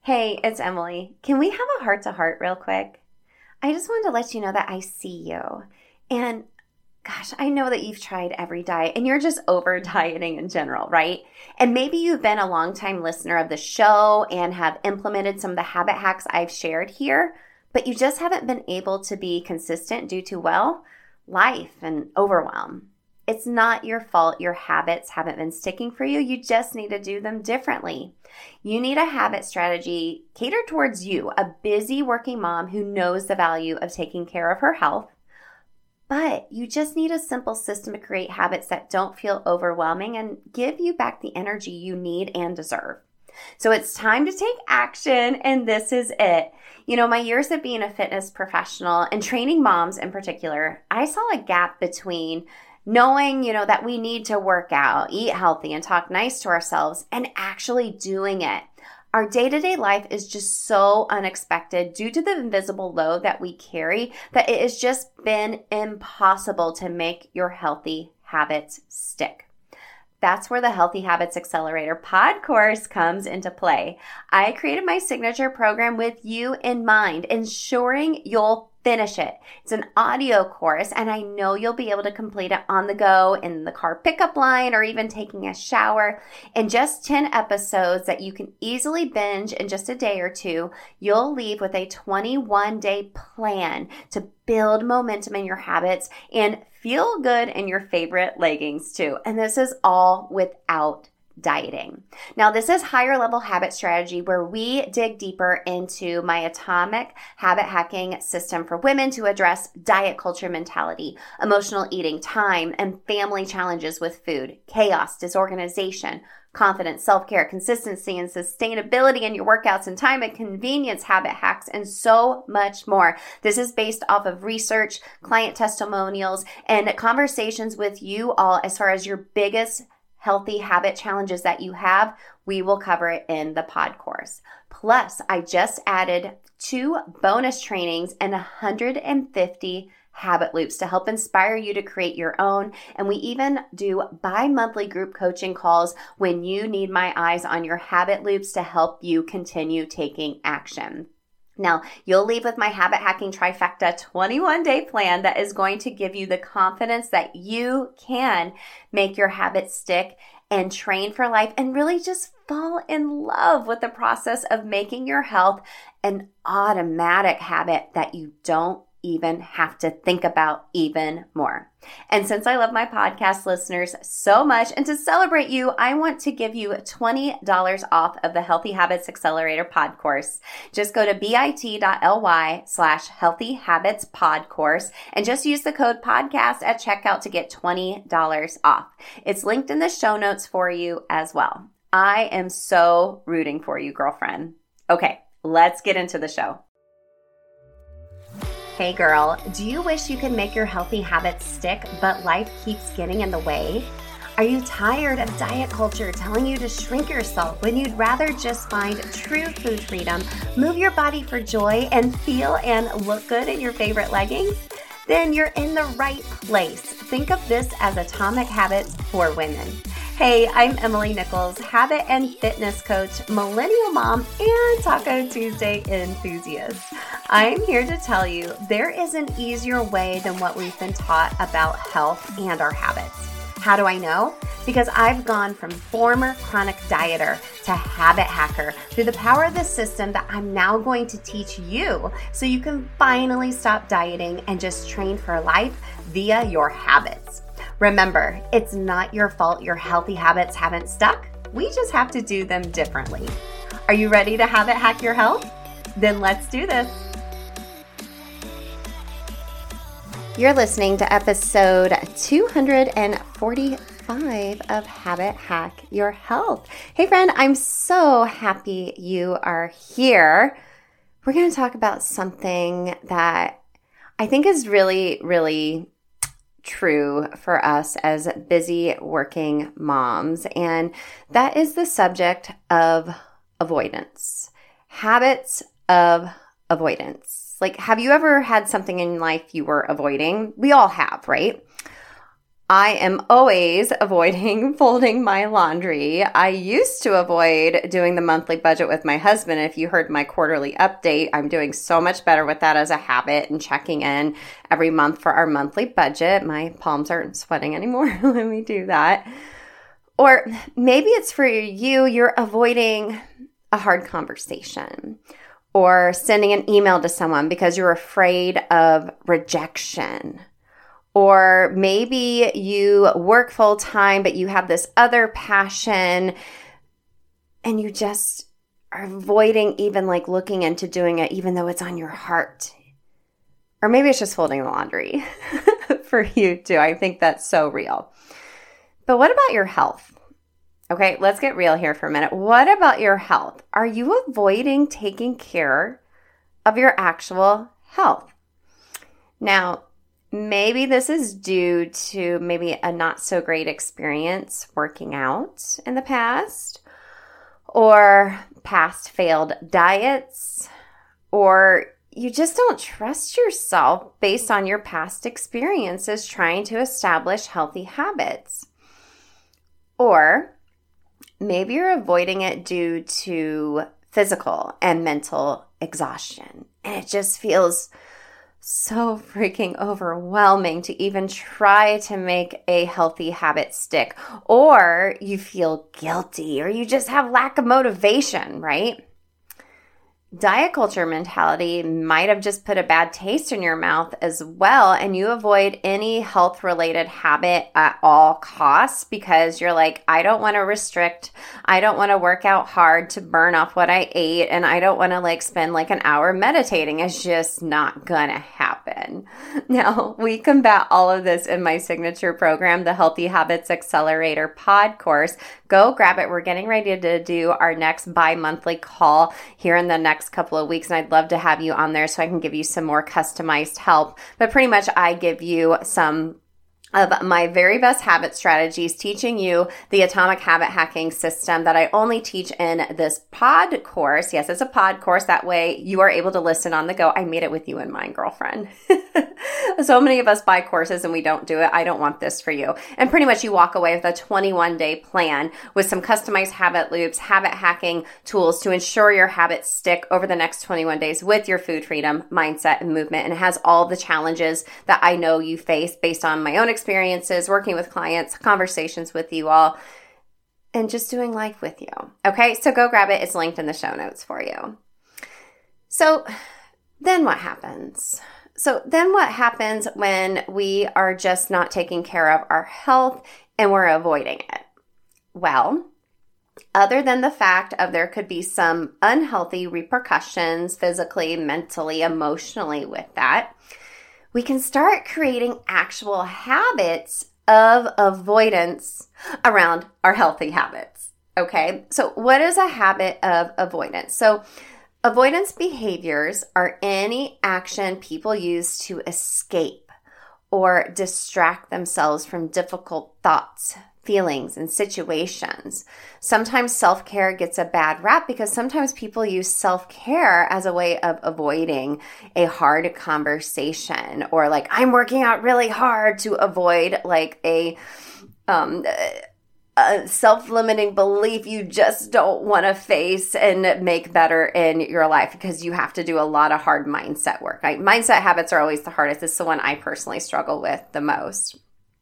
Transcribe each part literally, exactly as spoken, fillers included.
Hey, it's Emily. Can we have a heart-to-heart real quick? I just wanted to let you know that I see you. And gosh, I know that you've tried every diet and you're just over dieting in general, right? And maybe you've been a longtime listener of the show and have implemented some of the habit hacks I've shared here, but you just haven't been able to be consistent due to, well, life and overwhelm. It's not your fault your habits haven't been sticking for you. You just need to do them differently. You need a habit strategy catered towards you, a busy working mom who knows the value of taking care of her health. But you just need a simple system to create habits that don't feel overwhelming and give you back the energy you need and deserve. So it's time to take action, and this is it. You know, my years of being a fitness professional and training moms in particular, I saw a gap between knowing, you know, that we need to work out, eat healthy, and talk nice to ourselves, and actually doing it. Our day-to-day life is just so unexpected due to the invisible load that we carry that it has just been impossible to make your healthy habits stick. That's where the Healthy Habits Accelerator pod course comes into play. I created my signature program with you in mind, ensuring you'll finish it. It's an audio course, and I know you'll be able to complete it on the go, in the car pickup line, or even taking a shower. In just ten episodes that you can easily binge in just a day or two, you'll leave with a twenty-one day plan to build momentum in your habits and feel good in your favorite leggings too. And this is all without dieting. Now, this is higher level habit strategy where we dig deeper into my atomic habit hacking system for women to address diet culture mentality, emotional eating, time, and family challenges with food, chaos, disorganization, confidence, self-care, consistency, and sustainability in your workouts, and time and convenience habit hacks, and so much more. This is based off of research, client testimonials, and conversations with you all as far as your biggest healthy habit challenges that you have. We will cover it in the pod course. Plus, I just added two bonus trainings and one hundred fifty habit loops to help inspire you to create your own. And we even do bi-monthly group coaching calls when you need my eyes on your habit loops to help you continue taking action. Now, you'll leave with my habit hacking trifecta twenty-one day plan that is going to give you the confidence that you can make your habits stick and train for life and really just fall in love with the process of making your health an automatic habit that you don't even have to think about even more. And since I love my podcast listeners so much, and to celebrate you, I want to give you twenty dollars off of the Healthy Habits Accelerator pod course. Just go to bit.ly slash healthy habits pod course and just use the code podcast at checkout to get twenty dollars off. It's linked in the show notes for you as well. I am so rooting for you, girlfriend. Okay, let's get into the show. Hey girl, do you wish you could make your healthy habits stick, but life keeps getting in the way? Are you tired of diet culture telling you to shrink yourself when you'd rather just find true food freedom, move your body for joy, and feel and look good in your favorite leggings? Then you're in the right place. Think of this as Atomic Habits for women. Hey, I'm Emily Nichols, habit and fitness coach, millennial mom, and Taco Tuesday enthusiast. I'm here to tell you there is an easier way than what we've been taught about health and our habits. How do I know? Because I've gone from former chronic dieter to habit hacker through the power of the system that I'm now going to teach you so you can finally stop dieting and just train for life via your habits. Remember, it's not your fault your healthy habits haven't stuck. We just have to do them differently. Are you ready to habit hack your health? Then let's do this. You're listening to episode two hundred forty-five of Habit Hack Your Health. Hey friend, I'm so happy you are here. We're going to talk about something that I think is really, really true for us as busy working moms, and that is the subject of avoidance. Habits of avoidance. Like, have you ever had something in life you were avoiding? We all have, right? I am always avoiding folding my laundry. I used to avoid doing the monthly budget with my husband. If you heard my quarterly update, I'm doing so much better with that as a habit and checking in every month for our monthly budget. My palms aren't sweating anymore when we do that. Or maybe it's for you, you're avoiding a hard conversation or sending an email to someone because you're afraid of rejection. Or maybe you work full time, but you have this other passion and you just are avoiding even like looking into doing it, even though it's on your heart. Or maybe it's just folding the laundry for you too. I think that's so real. But what about your health? Okay, let's get real here for a minute. What about your health? Are you avoiding taking care of your actual health? Now, maybe this is due to maybe a not so great experience working out in the past, or past failed diets, or you just don't trust yourself based on your past experiences trying to establish healthy habits. Or maybe you're avoiding it due to physical and mental exhaustion, and it just feels so freaking overwhelming to even try to make a healthy habit stick. Or you feel guilty, or you just have lack of motivation, right? Diet culture mentality might have just put a bad taste in your mouth as well, and you avoid any health-related habit at all costs because you're like, I don't want to restrict, I don't want to work out hard to burn off what I ate, and I don't want to like spend like an hour meditating. It's just not gonna happen. Now, we combat all of this in my signature program, the Healthy Habits Accelerator pod course. Go grab it. We're getting ready to do our next bi-monthly call here in the next couple of weeks, and I'd love to have you on there so I can give you some more customized help. But pretty much I give you some of my very best habit strategies, teaching you the Atomic Habit Hacking System that I only teach in this pod course. Yes, it's a pod course. That way you are able to listen on the go. I made it with you in mind, girlfriend. So many of us buy courses and we don't do it. I don't want this for you. And pretty much you walk away with a twenty-one day plan with some customized habit loops, habit hacking tools to ensure your habits stick over the next twenty-one days with your food freedom, mindset, and movement. And it has all the challenges that I know you face based on my own experiences, working with clients, conversations with you all, and just doing life with you. Okay, so go grab it. It's linked in the show notes for you. So then what happens? So then what happens when we are just not taking care of our health and we're avoiding it? Well, other than the fact of there could be some unhealthy repercussions physically, mentally, emotionally with that, we can start creating actual habits of avoidance around our healthy habits. Okay, so what is a habit of avoidance? So avoidance behaviors are any action people use to escape or distract themselves from difficult thoughts, feelings, and situations. Sometimes self-care gets a bad rap because sometimes people use self-care as a way of avoiding a hard conversation, or like, I'm working out really hard to avoid like a um a self-limiting belief you just don't want to face and make better in your life because you have to do a lot of hard mindset work. Right? Mindset habits are always the hardest. It's the one I personally struggle with the most.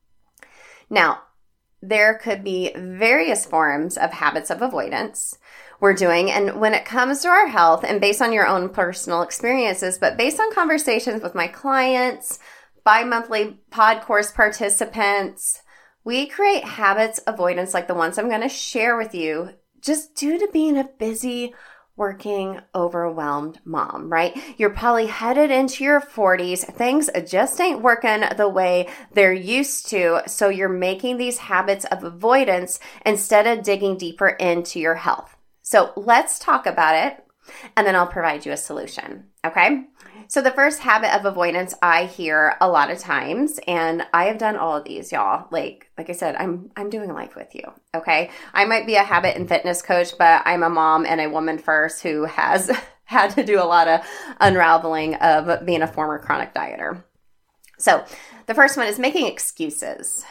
Now, there could be various forms of habits of avoidance we're doing. And when it comes to our health, and based on your own personal experiences, but based on conversations with my clients, bi-monthly pod course participants, we create habits avoidance like the ones I'm going to share with you just due to being a busy, working, overwhelmed mom, right? You're probably headed into your forties. Things just ain't working the way they're used to. So you're making these habits of avoidance instead of digging deeper into your health. So let's talk about it, and then I'll provide you a solution, okay? So the first habit of avoidance I hear a lot of times, and I have done all of these, y'all. Like, like I said, I'm I'm doing life with you, okay? I might be a habit and fitness coach, but I'm a mom and a woman first who has had to do a lot of unraveling of being a former chronic dieter. So the first one is making excuses.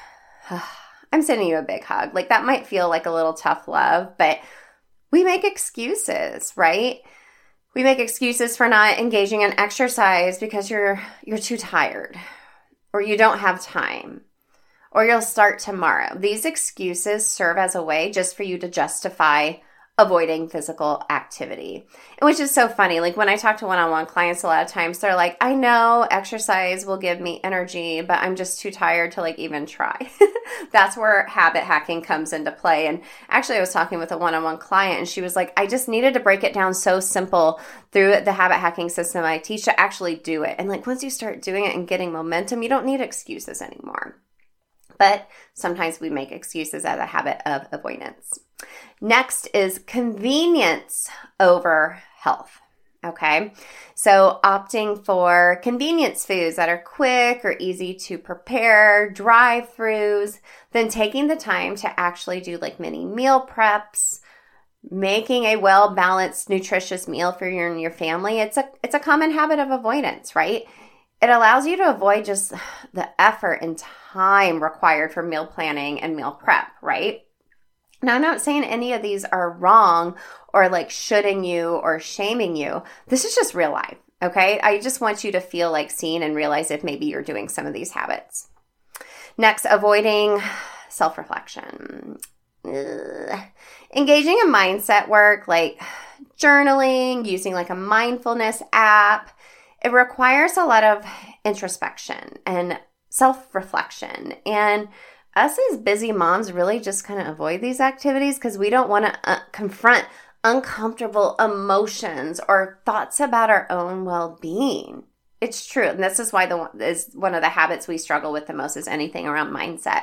I'm sending you a big hug. Like that might feel like a little tough love, but we make excuses, right? We make excuses for not engaging in exercise because you're you're too tired or you don't have time or you'll start tomorrow. These excuses serve as a way just for you to justify avoiding physical activity, which is so funny. Like when I talk to one-on-one clients, a lot of times they're like, I know exercise will give me energy, but I'm just too tired to like even try. That's where habit hacking comes into play. And actually I was talking with a one-on-one client and she was like, I just needed to break it down so simple through the habit hacking system I teach to actually do it. And like once you start doing it and getting momentum, you don't need excuses anymore. But sometimes we make excuses as a habit of avoidance. Next is convenience over health. Okay, so opting for convenience foods that are quick or easy to prepare, drive-thrus, then taking the time to actually do like mini meal preps, making a well-balanced, nutritious meal for you and your family. It's a it's a common habit of avoidance, right? It allows you to avoid just the effort and time required for meal planning and meal prep, right? Now, I'm not saying any of these are wrong or like shoulding you or shaming you. This is just real life, okay? I just want you to feel like seen and realize if maybe you're doing some of these habits. Next, avoiding self-reflection. Ugh. Engaging in mindset work like journaling, using like a mindfulness app. It requires a lot of introspection and self-reflection. And us as busy moms really just kind of avoid these activities because we don't want to uh, confront uncomfortable emotions or thoughts about our own well-being. It's true. And this is why the one is one of the habits we struggle with the most is anything around mindset.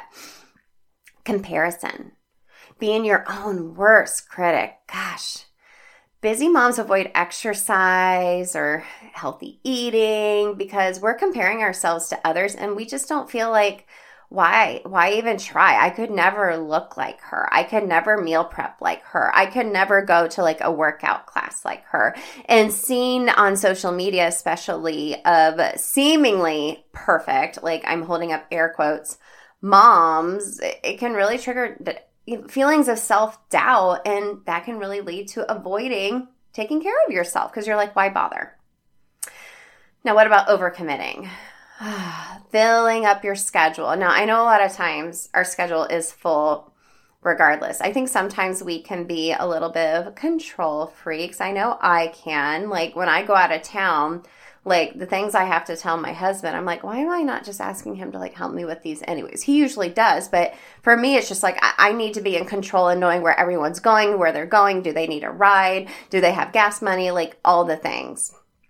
Comparison. Being your own worst critic. Gosh. Busy moms avoid exercise or healthy eating because we're comparing ourselves to others and we just don't feel like, why, why even try? I could never look like her. I could never meal prep like her. I could never go to like a workout class like her. And seen on social media, especially of seemingly perfect, like I'm holding up air quotes, moms, it can really trigger the feelings of self-doubt, and that can really lead to avoiding taking care of yourself because you're like, why bother? Now, what about overcommitting? Filling up your schedule. Now, I know a lot of times our schedule is full regardless. I think sometimes we can be a little bit of control freaks. I know I can. Like when I go out of town, like the things I have to tell my husband, I'm like, why am I not just asking him to like help me with these anyways? He usually does. But for me, it's just like, I, I need to be in control and knowing where everyone's going, where they're going. Do they need a ride? Do they have gas money? Like all the things.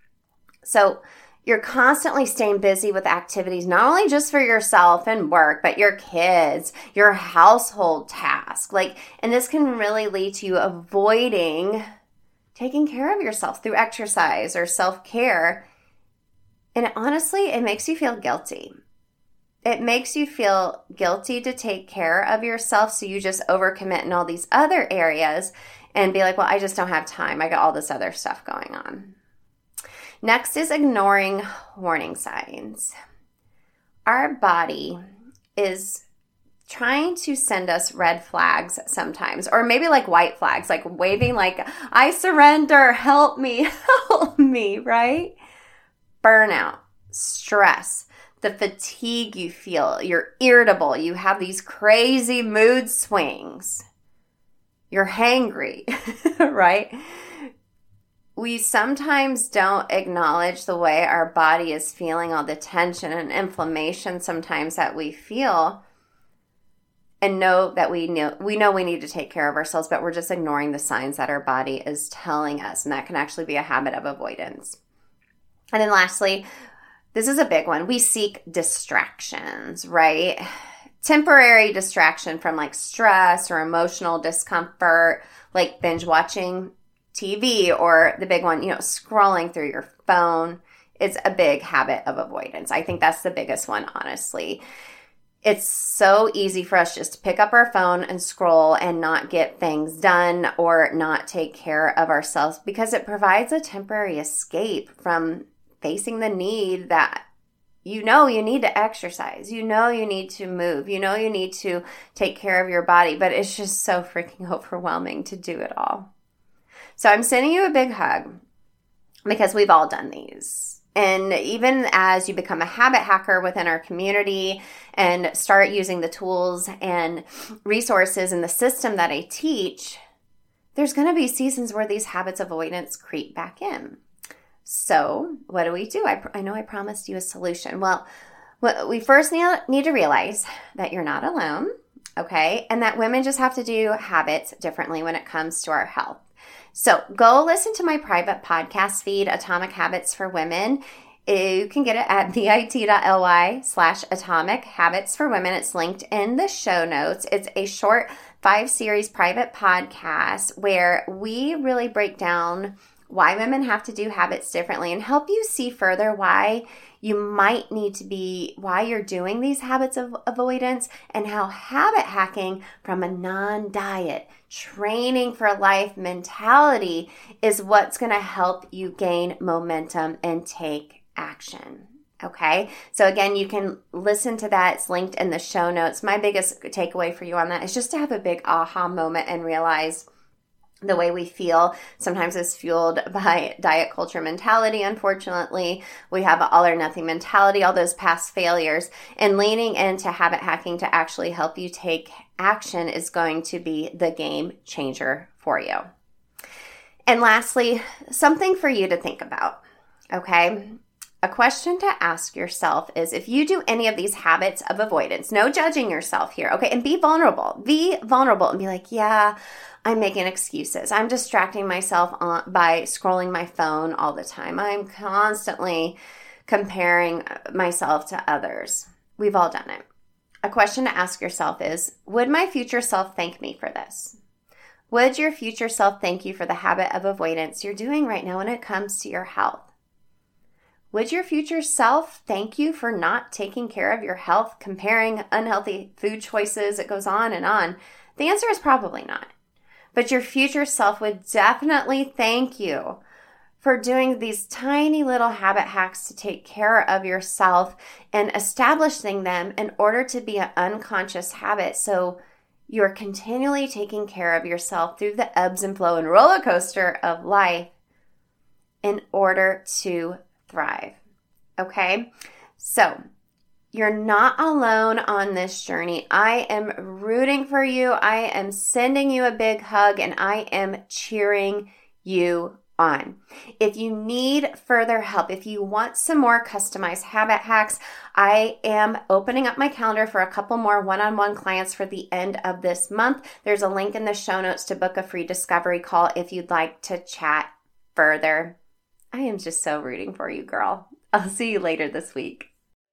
So you're constantly staying busy with activities, not only just for yourself and work, but your kids, your household tasks. Like, and this can really lead to you avoiding taking care of yourself through exercise or self-care. And honestly, it makes you feel guilty. It makes you feel guilty to take care of yourself. So you just overcommit in all these other areas and be like, well, I just don't have time. I got all this other stuff going on. Next is ignoring warning signs. Our body is trying to send us red flags sometimes, or maybe like white flags, like waving like, I surrender, help me, help me, right? Burnout, stress, the fatigue you feel, you're irritable, you have these crazy mood swings, you're hangry, right? We sometimes don't acknowledge the way our body is feeling, all the tension and inflammation sometimes that we feel, and know that we know we know we need to take care of ourselves, but we're just ignoring the signs that our body is telling us, and that can actually be a habit of avoidance. And then lastly, this is a big one. We seek distractions, right? Temporary distraction from like stress or emotional discomfort, like binge watching T V, or the big one, you know, scrolling through your phone. It's a big habit of avoidance. I think that's the biggest one, honestly. It's so easy for us just to pick up our phone and scroll and not get things done or not take care of ourselves because it provides a temporary escape from facing the need that you know you need to exercise. You know you need to move. You know you need to take care of your body, but it's just so freaking overwhelming to do it all. So I'm sending you a big hug because we've all done these. And even as you become a habit hacker within our community and start using the tools and resources and the system that I teach, there's going to be seasons where these habits avoidance creep back in. So what do we do? I, I know I promised you a solution. Well, we first need, need to realize that you're not alone, okay? And that women just have to do habits differently when it comes to our health. So go listen to my private podcast feed, Atomic Habits for Women. You can get it at bit.ly slash atomic habits for women. It's linked in the show notes. It's a short five series private podcast where we really break down why women have to do habits differently and help you see further why you might need to be, why you're doing these habits of avoidance, and how habit hacking from a non-diet, training for life mentality is what's going to help you gain momentum and take action. Okay. So again, you can listen to that. It's linked in the show notes. My biggest takeaway for you on that is just to have a big aha moment and realize the way we feel sometimes is fueled by diet culture mentality. Unfortunately, we have an all or nothing mentality, all those past failures, and leaning into habit hacking to actually help you take action is going to be the game changer for you. And lastly, something for you to think about, okay? A question to ask yourself is, if you do any of these habits of avoidance, no judging yourself here, okay? And be vulnerable. Be vulnerable and be like, yeah, I'm making excuses. I'm distracting myself on, by scrolling my phone all the time. I'm constantly comparing myself to others. We've all done it. A question to ask yourself is, would my future self thank me for this? Would your future self thank you for the habit of avoidance you're doing right now when it comes to your health? Would your future self thank you for not taking care of your health, comparing unhealthy food choices? It goes on and on. The answer is probably not. But your future self would definitely thank you for doing these tiny little habit hacks to take care of yourself and establishing them in order to be an unconscious habit. So you're continually taking care of yourself through the ebbs and flow and roller coaster of life in order to thrive. Okay? So you're not alone on this journey. I am rooting for you. I am sending you a big hug, and I am cheering you on. If you need further help, if you want some more customized habit hacks, I am opening up my calendar for a couple more one-on-one clients for the end of this month. There's a link in the show notes to book a free discovery call if you'd like to chat further. I am just so rooting for you, girl. I'll see you later this week.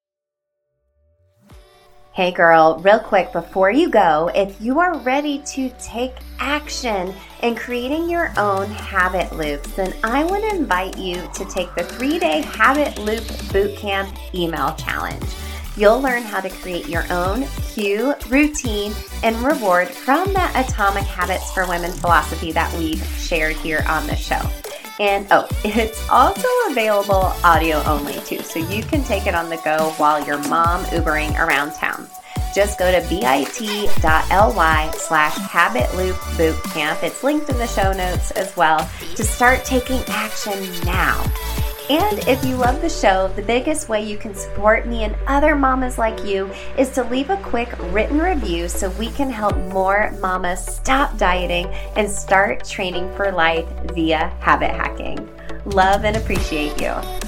Hey girl, real quick before you go, if you are ready to take action in creating your own habit loops, then I want to invite you to take the three-day Habit Loop Bootcamp email challenge. You'll learn how to create your own cue, routine, and reward from that Atomic Habits for Women philosophy that we've shared here on the show. And oh, it's also available audio only too, so you can take it on the go while you're mom Ubering around town. Just go to bit.ly slash habit loop bootcamp. It's linked in the show notes as well to start taking action now. And if you love the show, the biggest way you can support me and other mamas like you is to leave a quick written review so we can help more mamas stop dieting and start training for life via habit hacking. Love and appreciate you.